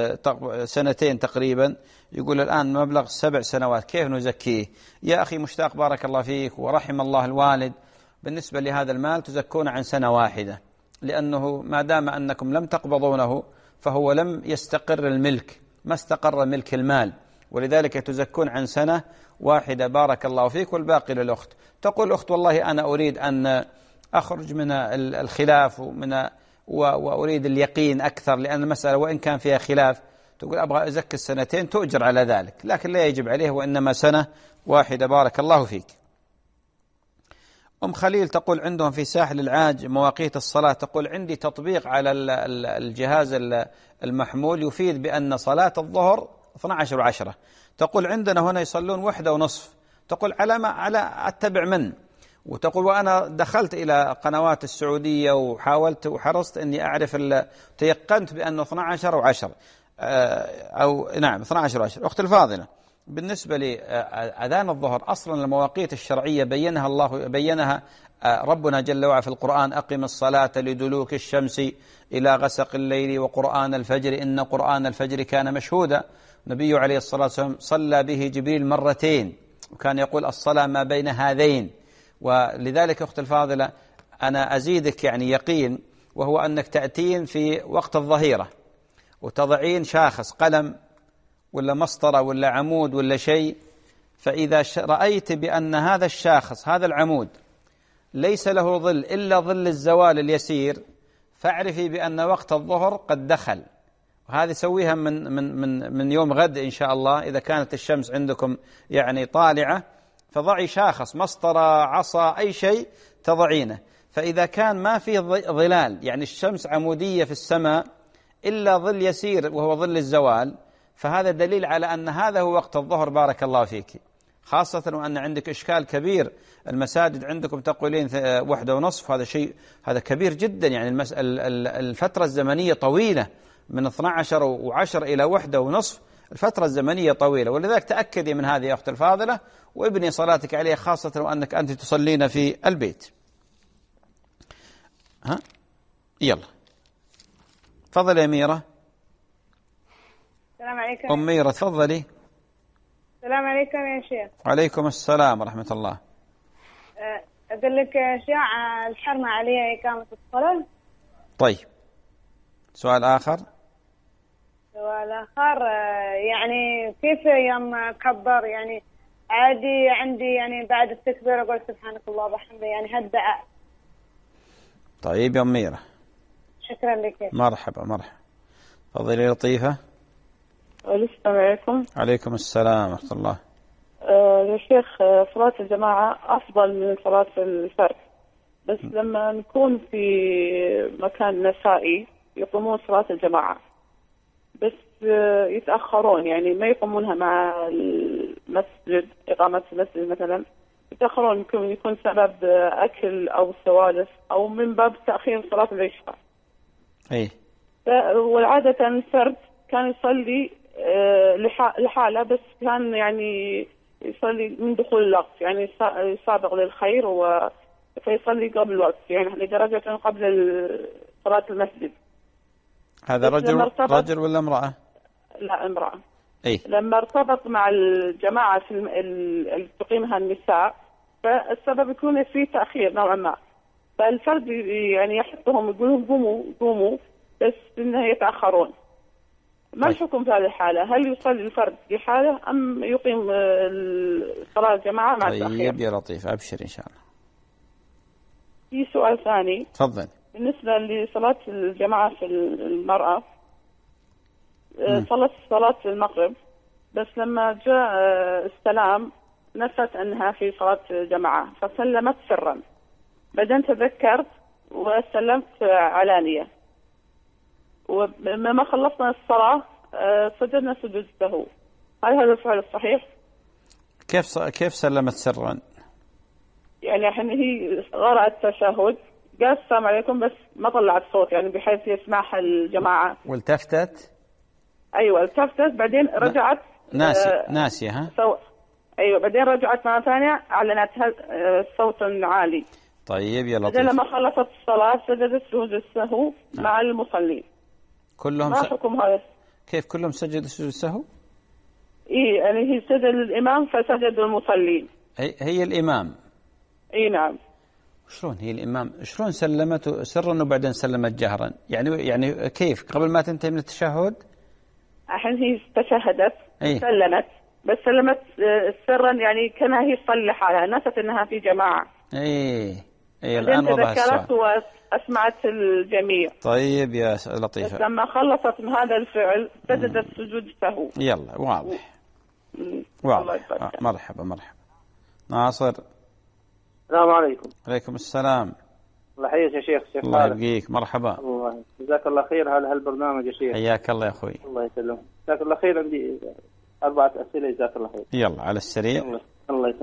B: سنتين تقريبا، يقول الآن مبلغ سبع سنوات، كيف نزكيه؟ يا أخي مشتاق بارك الله فيك ورحم الله الوالد، بالنسبة لهذا المال تزكون عن سنة واحدة، لأنه ما دام أنكم لم تقبضونه فهو لم يستقر الملك، ما استقر ملك المال، ولذلك تزكون عن سنة واحدة. بارك الله فيك. والباقي للأخت. تقول الأخت والله أنا أريد أن أخرج من الخلاف ومن وأريد اليقين أكثر، لأن المسألة وإن كان فيها خلاف تقول أبغى أزكي السنتين، تؤجر على ذلك، لكن لا يجب عليه وإنما سنة واحدة. بارك الله فيك. أم خليل تقول عندهم في ساحل العاج مواقيت الصلاة، تقول عندي تطبيق على الجهاز المحمول يفيد بأن صلاة الظهر اثنتي عشرة وعشرة، تقول عندنا هنا يصلون واحدة ونصف، تقول على ما على أتبع من؟ وتقول وأنا دخلت إلى قنوات السعودية وحاولت وحرصت أني أعرف، تيقنت بأنه اثني عشر وعشر أو نعم اثني عشر وعشر. أخت الفاضلة، بالنسبة لأذان الظهر أصلا المواقيت الشرعية بينها الله بينها ربنا جل وعلا في القرآن: أقم الصلاة لدلوك الشمس إلى غسق الليل وقرآن الفجر إن قرآن الفجر كان مشهودا. النبي عليه الصلاة والسلام صلى به جبريل مرتين، وكان يقول الصلاة ما بين هذين. ولذلك أخت الفاضلة أنا أزيدك يعني يقين، وهو أنك تأتين في وقت الظهيرة وتضعين شاخص قلم ولا مسطرة ولا عمود ولا شيء، فإذا رأيت بأن هذا الشاخص هذا العمود ليس له ظل إلا ظل الزوال اليسير، فاعرفي بأن وقت الظهر قد دخل. وهذه سويها من من من من يوم غد إن شاء الله، إذا كانت الشمس عندكم يعني طالعة، فضعي شاخص مسطرة عصا أي شيء تضعينه. فإذا كان ما فيه ظلال، يعني الشمس عمودية في السماء إلا ظل يسير وهو ظل الزوال، فهذا دليل على أن هذا هو وقت الظهر. بارك الله فيك، خاصة وأن عندك إشكال كبير، المساجد عندكم تقولين واحدة ونصف، هذا شيء هذا كبير جدا، يعني الفترة الزمنية طويلة من اثني عشر وعشر إلى واحدة ونصف، الفترة الزمنية طويلة. ولذلك تأكدي من هذه يا أخت الفاضلة وابني صلاتك عليها، خاصة وأنك أنت تصلين في البيت. ها يلا تفضل يا أميرة.
J: السلام عليكم.
B: أم ميرة تفضلي.
J: السلام عليكم يا شيخ.
B: وعليكم السلام ورحمة الله.
J: أقول لك شيعة الحرمة عليها إقامة الصلاة.
B: طيب سؤال آخر.
J: سؤال آخر يعني كيف يوم كبر يعني عادي عندي يعني بعد التكبير أقول سبحانك الله وبحمده، يعني هالدعاء.
B: طيب يا أم ميرة
J: شكرا لك.
B: مرحبا مرحبا. تفضلي لطيفة.
H: السلام عليكم.
B: عليكم السلام ورحمة الله.
H: آه يا شيخ، صلاة الجماعة أفضل من صلاة الفرد، بس لما نكون في مكان نسائي يقومون صلاة الجماعة، بس آه يتأخرون، يعني ما يقومونها مع المسجد، إقامة المسجد مثلا يتأخرون، يمكن يكون سبب أكل أو سوالف أو من باب تأخير صلاة العشاء.
B: أي.
H: والعادة الفرد كان يصلي لحاله، بس كان يعني يصلي من دخول الوقت، يعني يسابق للخير فيصلي قبل الوقت، يعني لدرجة قبل صلاة المسجد.
B: هذا رجل رجل ولا امرأة؟
H: لا امرأة.
B: أي.
H: لما ارتبط مع الجماعة اللي تقيمها النساء، فالسبب يكون في تأخير نوعا ما، فالفرد يعني يحطهم يقولون قوموا قوموا، بس إنه يتأخرون. ما الحكم في هذه الحالة؟ هل يصلي الفرد لحاله أم يقيم صلاة الجماعة مع التأخير؟
B: طيب يا لطيف أبشر إن شاء الله.
H: في سؤال ثاني.
B: تفضل.
H: بالنسبة لصلاة الجماعة في المرأة، صلت صلاة المغرب، بس لما جاء السلام نسيت أنها في صلاة جماعة فسلمت سرا، بعدين تذكرت وسلمت علانية، وما خلصنا الصلاة سجدنا سجود السهو. هل هذا الفعل الصحيح؟
B: كيف ص... كيف سلمت سرا؟
H: يعني الحين هي قرأت التشهد قالت السلام عليكم بس ما طلعت صوت، يعني بحيث يسمعها الجماعة.
B: والتفتت؟
H: أيوة التفتت، بعدين رجعت
B: ناسي آه ناسية ها؟
H: سو... أيوة بعدين رجعت مرة ثانية أعلنتها صوت عالي.
B: طيب يا لطيف.
H: بعدين لما خلصت الصلاة سجدت سجود السهو نعم. مع المصلين.
B: كلهم
H: ما
B: س...
H: حكم هذا؟
B: كيف كلهم سجدوا سجود السهو؟
H: إيه يعني هي سجد الإمام فسجد المصلين.
B: هي, هي الإمام.
H: إيه نعم.
B: شلون هي الإمام؟ شلون سلمته سرا وبعدين سلمت جهرا؟ يعني يعني كيف قبل ما تنتهي من التشهد؟
H: الحين هي تشهدت
B: أيه؟
H: سلمت، بس سلمت سرا، يعني كانها هي تصلي حالها، نست انها في جماعة.
B: ايه ايه الآن وضح السؤال.
H: تذكرت واسمعت الجميع.
B: طيب يا لطيفة.
H: بس لما خلصت من هذا الفعل سجدت سجود السهو.
B: يلا واضح. واضح. آه مرحبا مرحبا. ناصر.
K: السلام عليكم.
B: عليكم السلام.
K: الله يحييك يا شيخ. شيخ
B: الله يبقيك. مرحبا.
K: الله جزاك الله خير على هالبرنامج يا شيخ.
B: حياك الله يا اخوي.
K: الله يسلمك. جزاك الله خير. عندي أربعة أسئلة. جزاك الله خير.
B: يلا على السريع.
K: الله, الله يسلمك.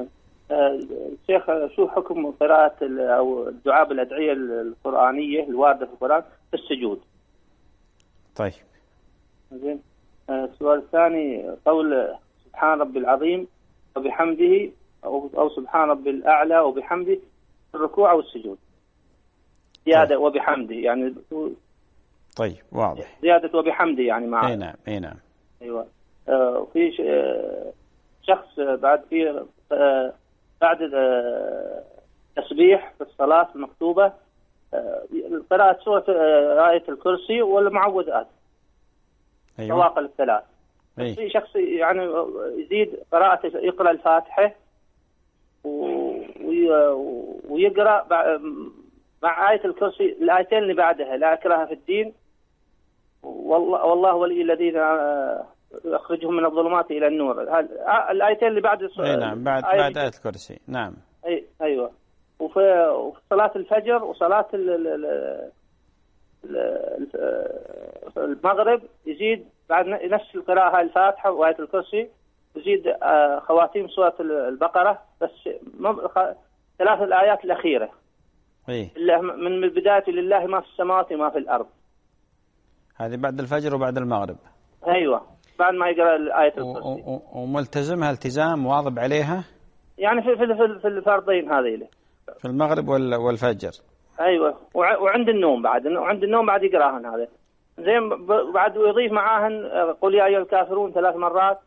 K: شيخ شو حكم قراءة أو الدعاء بالأدعية القرآنية الواردة في القرآن في السجود؟
B: طيب.
K: زين. السؤال الثاني قول سبحان ربي العظيم وبحمده أو, أو سبحان ربي الأعلى وبحمده في الركوع أو السجود. زيادة طيب. وبحمده يعني.
B: طيب واضح.
K: زيادة وبحمده يعني معه.
B: أي نعم أي نعم.
K: أيوة. آه في شخص بعد في آه بعد التسبيح في الصلاة المكتوبة قراءة سورة آية الكرسي والمعوذات.
B: أيوة.
K: نواقل الثلاث.
B: أي.
K: في شخص يعني يزيد قراءة يقرأ الفاتحة ويقرأ مع آية الكرسي الآيتين اللي بعدها لا إكراه في الدين والله والله ولي الذين يخرجهم من الظلمات إلى النور. الآيتين اللي بعد
B: أي نعم بعد آية بعد آية الكرسي. نعم.
K: أي أيوة. وفي صلاة الفجر وصلاة المغرب يزيد بعد نفس القراءة هاي الفاتحة وآية الكرسي يزيد خواتيم سورة البقرة بس ثلاث الآيات الأخيرة.
B: إيه.
K: من البداية لله ما في السماوات وما في الأرض.
B: هذه بعد الفجر وبعد المغرب.
K: أيوة بعد ما يقرأ آية الكرسي.
B: وملتزمها التزام واظب عليها؟
K: يعني في في في الفرضين هذيله.
B: في المغرب والفجر.
K: ايوه وعند النوم بعد وعند النوم بعد يقراهن هذا. زين بعد ويضيف معاهن قل يا ايها الكافرون ثلاث مرات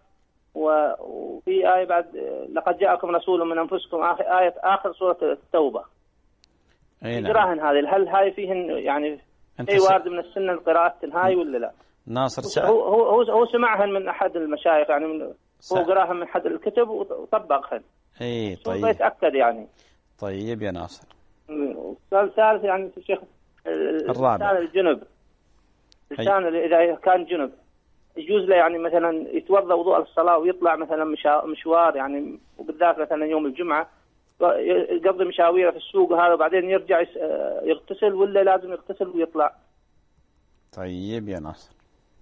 K: وفي آية بعد لقد جاءكم رسول من انفسكم آخر آية آخر سورة التوبة.
B: اي نعم.
K: يقراهن هذه هل هاي فيهن يعني اي وارد من السنة القراءة هاي ولا لا؟
B: ناصر سأل.
K: هو هو هو سمعهن من احد المشايخ يعني من هو قراهن من احد الكتب وطبقهن.
B: اي طيب.
K: يتأكد يعني.
B: طيب يا ناصر.
K: السؤال الثالث يعني الشيخ
B: الرابع.
K: الإنسان الجنب. الإنسان إذا كان جنب يجوز له يعني مثلا يتوضأ وضوء الصلاة ويطلع مثلا مشوار يعني وبالذات مثلا يوم الجمعة يقضي مشاويره في السوق هذا وبعدين يرجع يغتسل ولا لازم يغتسل ويطلع؟
B: طيب يا ناصر.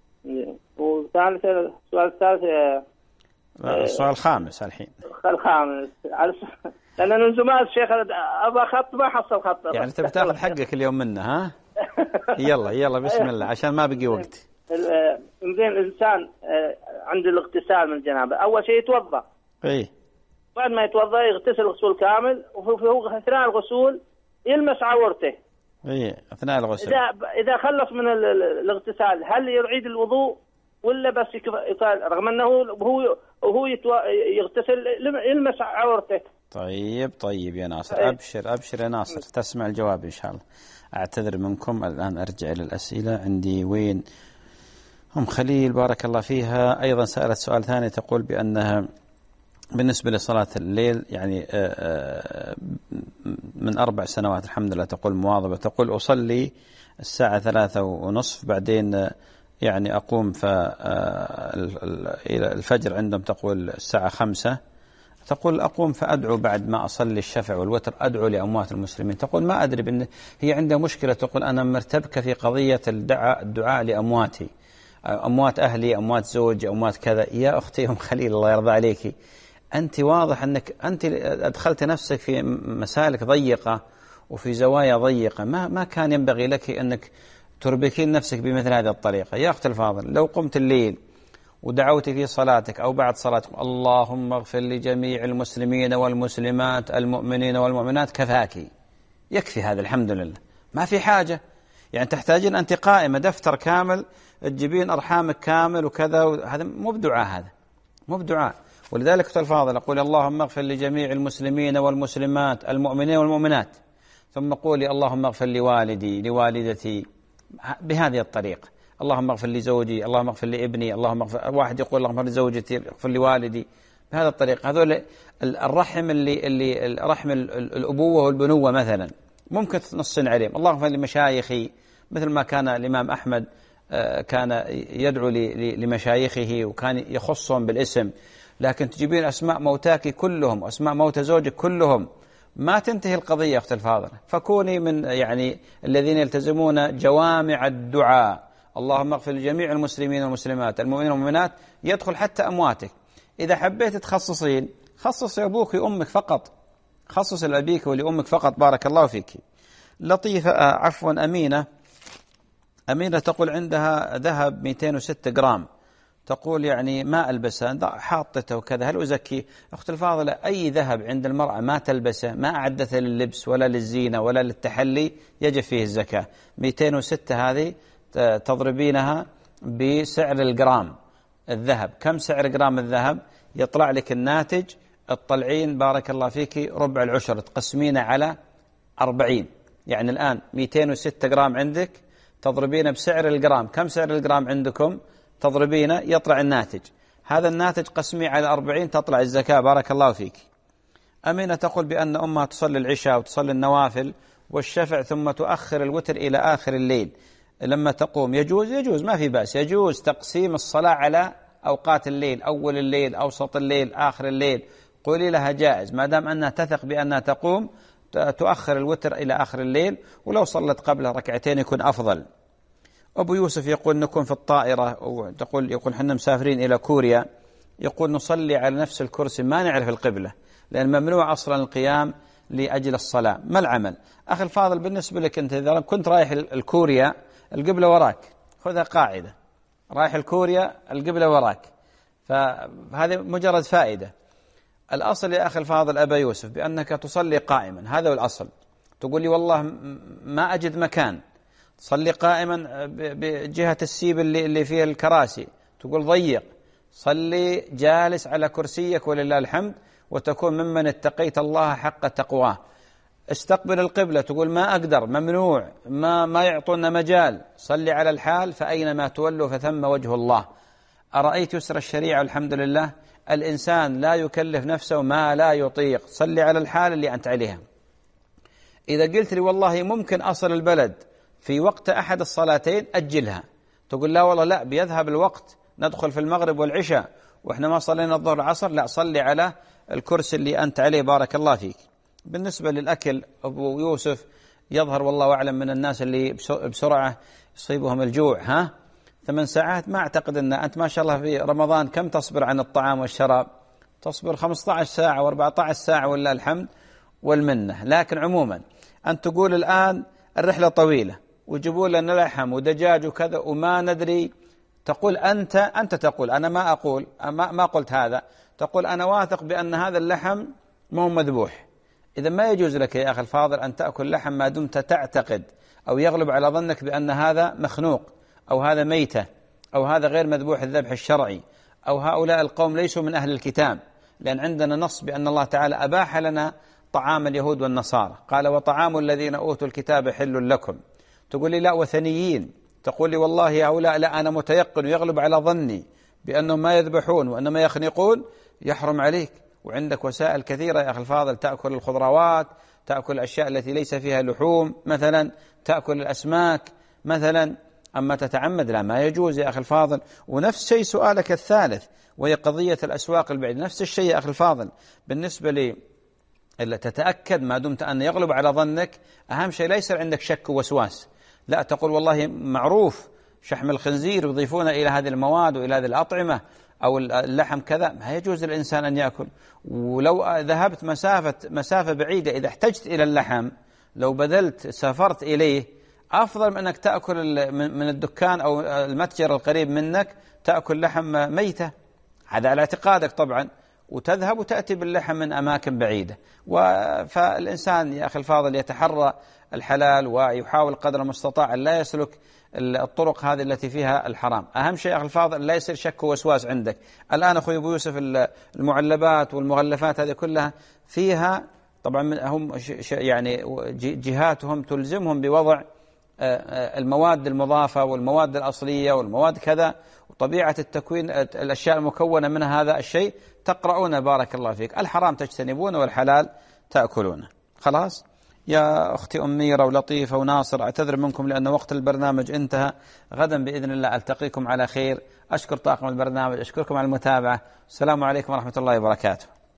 K: والثالث السؤال الثالث
B: السؤال الخامس الحين.
K: الخامس لأن من زمان الشيخ أبغى خط ما حصل خط.
B: يعني تبي تاخذ حقك اليوم منه ها؟ يلا يلا بسم الله عشان ما بقي وقت.
K: زين الإنسان عند الاغتسال من الجنابة أول شيء يتوضأ.
B: إيه.
K: بعد ما يتوضأ يغتسل غسول كامل وفي أثناء الغسول يلمس عورته.
B: إيه أثناء الغسل.
K: إذا إذا خلص من الاغتسال هل يعيد الوضوء ولا بس يقال رغم أنه هو هو يغتسل يلمس عورته؟
B: طيب طيب يا ناصر أبشر أبشر يا ناصر تسمع الجواب إن شاء الله. أعتذر منكم الآن أرجع إلى الأسئلة. عندي وين أم خليل بارك الله فيها أيضا سألت سؤال ثاني تقول بأنها بالنسبة لصلاة الليل يعني من أربع سنوات الحمد لله تقول مواظبة. تقول أصلي الساعة ثلاثة ونصف بعدين يعني أقوم إلى الفجر عندهم تقول الساعة خمسة. تقول أقوم فأدعو بعد ما أصلي الشفع والوتر أدعو لأموات المسلمين. تقول ما أدري بأن هي عندها مشكلة. تقول أنا مرتبكة في قضية الدعاء الدعاء لأمواتي أموات أهلي أموات زوجي أموات كذا. يا أختي أم خليل الله يرضى عليك أنت واضح أنك أنت أدخلت نفسك في مسالك ضيقة وفي زوايا ضيقة. ما ما كان ينبغي لك أنك تربكين نفسك بمثل هذه الطريقة. يا أخت الفاضل لو قمت الليل ودعوت في صلاتك أو بعد صلاتك اللهم اغفر لجميع المسلمين والمسلمات المؤمنين والمؤمنات كفاكي يكفي هذا الحمد لله ما في حاجة. يعني تحتاجين أنت قائمة دفتر كامل تجيبين أرحامك كامل وكذا. هذا مو بدعاء هذا مو بدعاء. ولذلك أخت الفاضل أقول اللهم اغفر لجميع المسلمين والمسلمات المؤمنين والمؤمنات ثم قولي اللهم اغفر لوالدي لوالدتي بهذه الطريقة. اللهم اغفر لزوجي اللهم اغفر لابني اللهم اغفر. واحد يقول اللهم اغفر لزوجتي اغفر لوالدي بهذا الطريقة. هذول الرحم اللي اللي رحم الأبوة والبنوة مثلا ممكن نصن عليهم. اللهم اغفر لمشايخي مثل ما كان الإمام أحمد كان يدعو لمشايخه وكان يخصهم بالاسم. لكن تجيبين أسماء موتاك كلهم وأسماء موتى زوجك كلهم ما تنتهي القضية أخت الفاضلة. فكوني من يعني الذين يلتزمون جوامع الدعاء. اللهم اغفر لجميع المسلمين والمسلمات المؤمنين والمؤمنات يدخل حتى أمواتك. إذا حبيت تخصصين خصص لأبوك وأمك فقط، خصص لأبيك ولأمك فقط. بارك الله فيك. لطيفة عفوا أمينة أمينة تقول عندها ذهب مئتين وستة جرام، تقول يعني ما ألبسه، حاطته وكذا، هل أزكي؟ أخت الفاضلة، أي ذهب عند المرأة ما تلبسه، ما أعدته لللبس ولا للزينة ولا للتحلي، يجب فيه الزكاة. مئتين وستة هذه تضربينها بسعر الجرام الذهب. كم سعر جرام الذهب؟ يطلع لك الناتج، الطلعين بارك الله فيك ربع العشر، تقسمينه على أربعين. يعني الآن مئتين وستة جرام عندك، تضربينه بسعر الجرام. كم سعر الجرام عندكم؟ تضربينه يطلع الناتج، هذا الناتج قسمي على أربعين تطلع الزكاة. بارك الله فيك. أمينة تقول بأن أمها تصلي العشاء وتصلي النوافل والشفع ثم تؤخر الوتر إلى آخر الليل لما تقوم، يجوز؟ يجوز، ما في بأس، يجوز تقسيم الصلاة على أوقات الليل، أول الليل، أوسط الليل، آخر الليل، قولي لها جائز ما دام أنها تثق بأنها تقوم تؤخر الوتر إلى آخر الليل، ولو صلت قبله ركعتين يكون أفضل. أبو يوسف يقول نكون في الطائرة، وتقول يقول حنا مسافرين إلى كوريا، يقول نصلي على نفس الكرسي ما نعرف القبلة، لأن ممنوع أصلا القيام لأجل الصلاة. ما العمل؟ أخي الفاضل بالنسبة لك أنت إذا كنت رايح الكوريا القبلة وراك، خذها قاعدة، رايح الكوريا القبلة وراك، فهذه مجرد فائدة. الأصل يا أخي الفاضل أبا يوسف بأنك تصلي قائما، هذا هو الأصل. تقول لي والله ما أجد مكان، صلي قائما بجهة السيب اللي اللي فيه الكراسي، تقول ضيق، صلي جالس على كرسيك ولله الحمد، وتكون ممن اتقيت الله حق تقواه. استقبل القبلة، تقول ما أقدر، ممنوع، ما ما يعطونا مجال، صلي على الحال، فأينما تولوا فثم وجه الله. أرأيت يسر الشريعة والحمد لله، الإنسان لا يكلف نفسه ما لا يطيق، صلي على الحال اللي أنت عليها. إذا قلت لي والله ممكن أصل البلد في وقت أحد الصلاتين أجلها، تقول لا والله لا بيذهب الوقت، ندخل في المغرب والعشاء وإحنا ما صلينا الظهر العصر، لا صلي على الكرسي اللي أنت عليه. بارك الله فيك. بالنسبة للأكل أبو يوسف يظهر والله أعلم من الناس اللي بسرعة يصيبهم الجوع، ها ثمان ساعات، ما أعتقد أن أنت ما شاء الله في رمضان كم تصبر عن الطعام والشراب؟ تصبر خمسة عشر ساعة وأربعة عشر ساعة ولله الحمد والمنة. لكن عموما أنت تقول الآن الرحلة طويلة ويجيبوا لنا لحم ودجاج وكذا وما ندري، تقول أنت أنت تقول أنا ما أقول ما, ما قلت هذا، تقول أنا واثق بأن هذا اللحم مو مذبوح. إذا ما يجوز لك يا أخي الفاضل أن تأكل لحم ما دمت تعتقد أو يغلب على ظنك بأن هذا مخنوق أو هذا ميتة أو هذا غير مذبوح الذبح الشرعي، أو هؤلاء القوم ليسوا من أهل الكتاب، لأن عندنا نص بأن الله تعالى أباح لنا طعام اليهود والنصارى، قال وطعام الذين أوتوا الكتاب حل لكم. تقول لي لا وثنيين، تقول لي والله هؤلاء لا أنا متيقن ويغلب على ظني بأنهم ما يذبحون وأنما يخنقون، يحرم عليك. وعندك وسائل كثيرة يا أخي الفاضل، تأكل الخضروات، تأكل الأشياء التي ليس فيها لحوم مثلا، تأكل الأسماك مثلا، أما تتعمد لا ما يجوز يا أخي الفاضل. ونفس شيء سؤالك الثالث وهي قضية الأسواق البعيدة، نفس الشيء يا أخي الفاضل بالنسبة لي، إلا تتأكد ما دمت أن يغلب على ظنك، أهم شيء لا يصير عندك شك ووسواس، لا تقول والله معروف شحم الخنزير يضيفون إلى هذه المواد وإلى هذه الأطعمة أو اللحم كذا، ما يجوز الإنسان أن يأكل. ولو ذهبت مسافة مسافة بعيدة إذا احتجت إلى اللحم، لو بذلت سافرت إليه، أفضل من أنك تأكل من الدكان أو المتجر القريب منك تأكل لحم ميتة، هذا على اعتقادك طبعا، وتذهب وتأتي باللحم من أماكن بعيدة. فالإنسان يا أخي الفاضل يتحرى الحلال ويحاول قدر المستطاع أن لا يسلك الطرق هذه التي فيها الحرام. أهم شيء يا أخي الفاضل لا يصير شك ووسواس عندك. الآن أخوي أبو يوسف المعلبات والمغلفات هذه كلها فيها طبعا هم يعني جهاتهم تلزمهم بوضع المواد المضافة والمواد الأصلية والمواد كذا، وطبيعة التكوين الأشياء المكونة من هذا الشيء تقرؤون بارك الله فيك، الحرام تجتنبون والحلال تأكلونه. خلاص يا أختي أميرة ولطيفة وناصر، أعتذر منكم لأن وقت البرنامج انتهى، غدا بإذن الله ألتقيكم على خير. أشكر طاقم البرنامج، أشكركم على المتابعة، السلام عليكم ورحمة الله وبركاته.